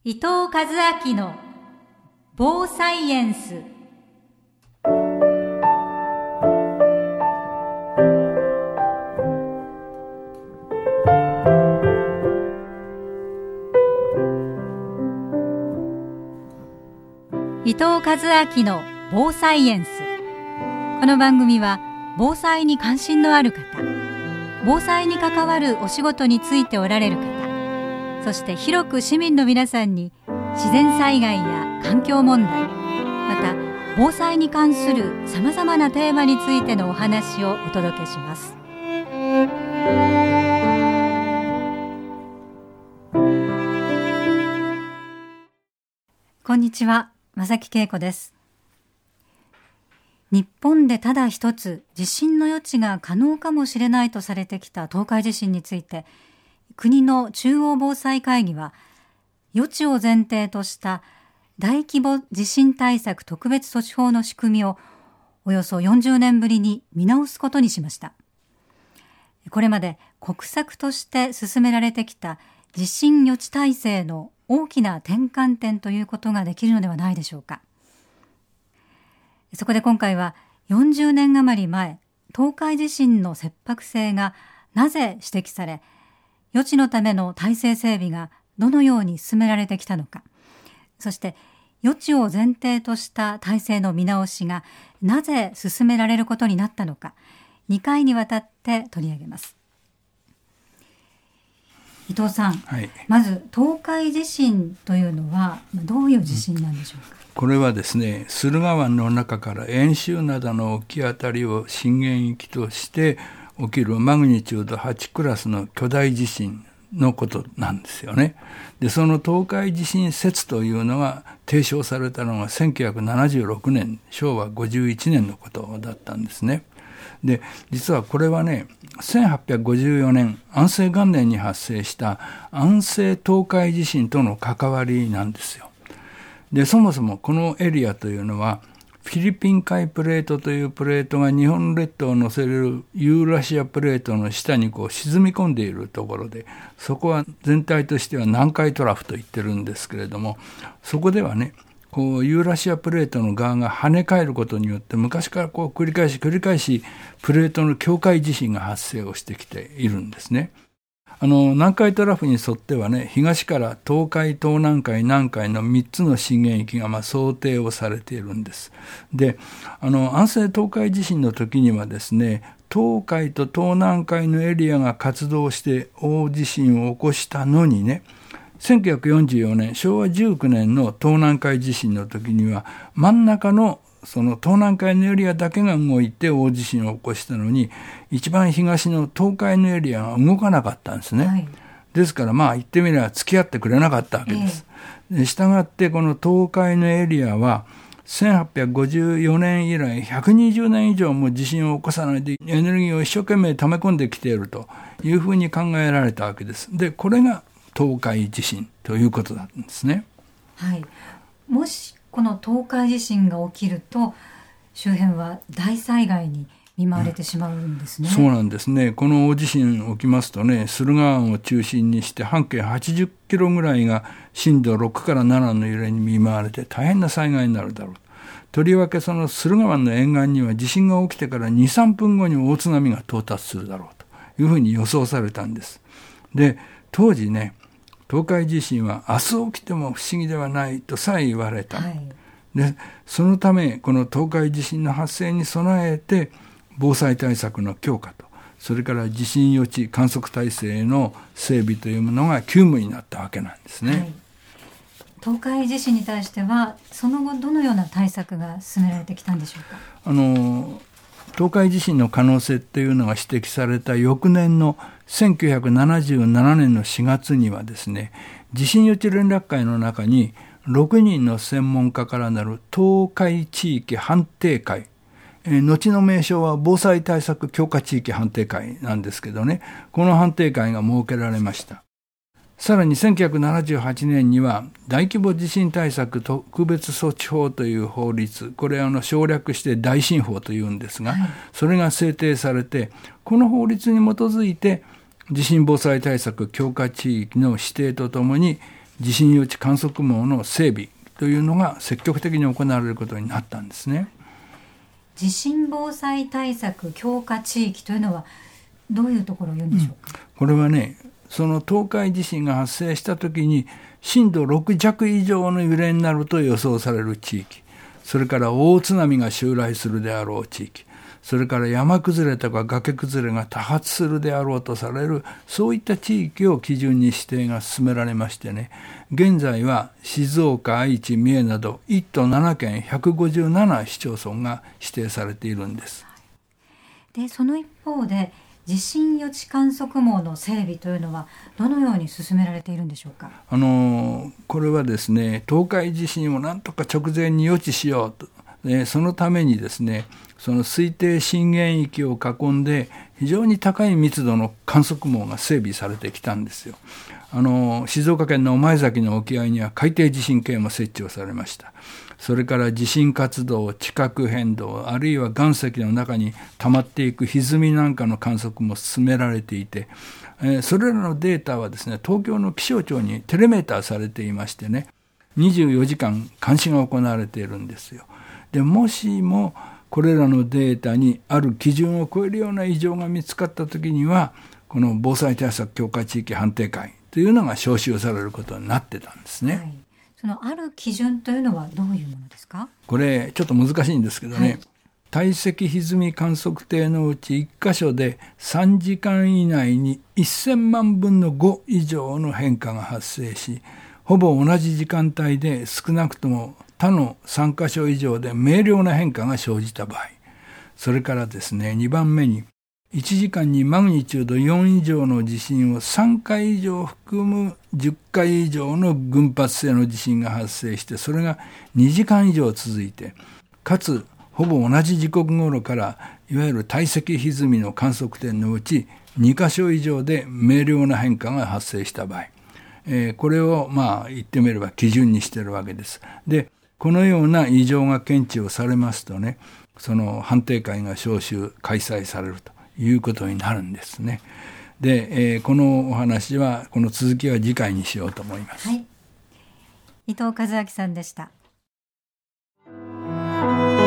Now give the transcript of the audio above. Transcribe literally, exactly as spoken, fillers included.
伊藤和明の防災エンス。伊藤和明の防災エンス。この番組は防災に関心のある方、防災に関わるお仕事についておられる方、そして広く市民の皆さんに自然災害や環境問題、また防災に関するさまざまなテーマについてのお話をお届けします。こんにちは、正木恵子です。日本でただ一つ地震の予知が可能かもしれないとされてきた東海地震について、国の中央防災会議は予知を前提とした大規模地震対策特別措置法の仕組みをおよそよんじゅうねんぶりに見直すことにしました。これまで国策として進められてきた地震予知体制の大きな転換点ということができるのではないでしょうか。そこで今回はよんじゅうねん余り前、東海地震の切迫性がなぜ指摘され、予知のための体制整備がどのように進められてきたのか、そして予知を前提とした体制の見直しがなぜ進められることになったのか、にかいにわたって取り上げます。伊藤さん、はい、まず東海地震というのはどういう地震なんでしょうか。 これはですね、駿河湾の中から遠州灘の沖あたりを震源域として起きるマグニチュードはちクラスの巨大地震のことなんですよね。で、その東海地震説というのが提唱されたのがせんきゅうひゃくななじゅうろくねん、しょうわごじゅういちねんのことだったんですね。で、実はこれはね、せんはっぴゃくごじゅうよねん安政元年に発生した安政東海地震との関わりなんですよ。で、そもそもこのエリアというのはフィリピン海プレートというプレートが日本列島を乗せるユーラシアプレートの下にこう沈み込んでいるところで、そこは全体としては南海トラフと言ってるんですけれども、そこではね、こうユーラシアプレートの側が跳ね返ることによって昔からこう繰り返し繰り返しプレートの境界地震が発生をしてきているんですね。あの南海トラフに沿ってはね、東から東海、東南海、南海のみっつの震源域がまあ想定をされているんです。で、あの安政東海地震の時にはですね、東海と東南海のエリアが活動して大地震を起こしたのにね、せんきゅうひゃくよんじゅうよねん、しょうわじゅうきゅうねんの東南海地震の時には真ん中のその東南海のエリアだけが動いて大地震を起こしたのに、一番東の東海のエリアが動かなかったんですね。はい、ですからまあ言ってみれば付き合ってくれなかったわけです。えー、したがってこの東海のエリアはせんはっぴゃくごじゅうよねん以来ひゃくにじゅうねん以上も地震を起こさないでエネルギーを一生懸命溜め込んできているというふうに考えられたわけです。で、これが東海地震ということなんですね。 はい、もしこの東海地震が起きると周辺は大災害に見舞われてしまうんですね。 うん、そうなんですね。この大地震起きますとね、駿河湾を中心にして半径はちじゅっキロぐらいが震度ろくからななの揺れに見舞われて大変な災害になるだろう。とりわけその駿河湾の沿岸には地震が起きてからに、さんぷんごに大津波が到達するだろうというふうに予想されたんです。で、当時ね、東海地震は明日起きても不思議ではないとさえ言われた。はい、で、そのためこの東海地震の発生に備えて防災対策の強化と、それから地震予知観測体制の整備というものが急務になったわけなんですね。はい、 東海地震に対してはその後どのような対策が進められてきたんでしょうか。 あの東海地震の可能性っていうのが指摘された翌年のせんきゅうひゃくななじゅうななねんのしがつにはですね、地震予知連絡会の中にろくにんの専門家からなる東海地域判定会、えー、後の名称は防災対策強化地域判定会なんですけどね、この判定会が設けられました。さらにせんきゅうひゃくななじゅうはちねんには大規模地震対策特別措置法という法律、これあの省略して大震法というんですが、はい、それが制定されて、この法律に基づいて地震防災対策強化地域の指定とともに地震予知観測網の整備というのが積極的に行われることになったんですね。 地震防災対策強化地域というのはどういうところを言うんでしょうか。 うん、これはね、その東海地震が発生したときに震度ろく弱以上の揺れになると予想される地域、それから大津波が襲来するであろう地域、それから山崩れとか崖崩れが多発するであろうとされる、そういった地域を基準に指定が進められましてね、現在は静岡、愛知、三重などいっ都なな県ひゃくごじゅうなな市町村が指定されているんです。 で、その一方で地震予知観測網の整備というのはどのように進められているんでしょうか。 あのこれはですね、東海地震をなんとか直前に予知しようと、でそのためにですね、その推定震源域を囲んで非常に高い密度の観測網が整備されてきたんですよ。あの静岡県の御前崎の沖合には海底地震計も設置をされました。それから地震活動、地殻変動、あるいは岩石の中に溜まっていく歪みなんかの観測も進められていて、えー、それらのデータはですね、東京の気象庁にテレメーターされていましてね、にじゅうよじかん監視が行われているんですよ。で、もしもこれらのデータにある基準を超えるような異常が見つかったときには、この防災対策強化地域判定会というのが招集されることになってたんですね。はい、 そのある基準というのはどういうものですか。 これちょっと難しいんですけどね、はい、堆積歪み観測定のうちいっ箇所でさんじかん以内にせんまんぶんのご以上の変化が発生し、ほぼ同じ時間帯で少なくとも他のさん箇所以上で明瞭な変化が生じた場合、それからですね、にばんめにいちじかんにマグニチュードよん以上の地震をさんかい以上含むじゅっかい以上の群発性の地震が発生して、それがにじかん以上続いて、かつほぼ同じ時刻頃からいわゆる堆積歪みの観測点のうちに箇所以上で明瞭な変化が発生した場合、えー、これをまあ言ってみれば基準にしているわけです。で、このような異常が検知をされますとね、その判定会が招集開催されるということになるんですね。で、えー、このお話はこの続きは次回にしようと思います。 はい、伊藤和明さんでした。